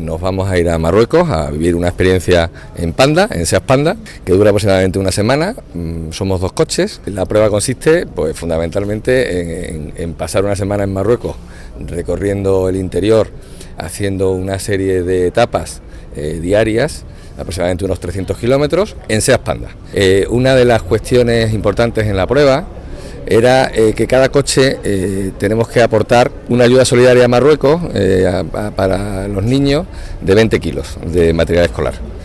nos vamos a ir a Marruecos a vivir una experiencia en Panda, en SEAT Panda, que dura aproximadamente una semana. Somos 2 coches. La prueba consiste, pues fundamentalmente, en pasar una semana en Marruecos, recorriendo el interior, haciendo una serie de etapas diarias, aproximadamente unos 300 kilómetros, en SEAT Panda. Una de las cuestiones importantes en la prueba era que cada coche tenemos que aportar una ayuda solidaria a Marruecos para los niños de 20 kilos de material escolar.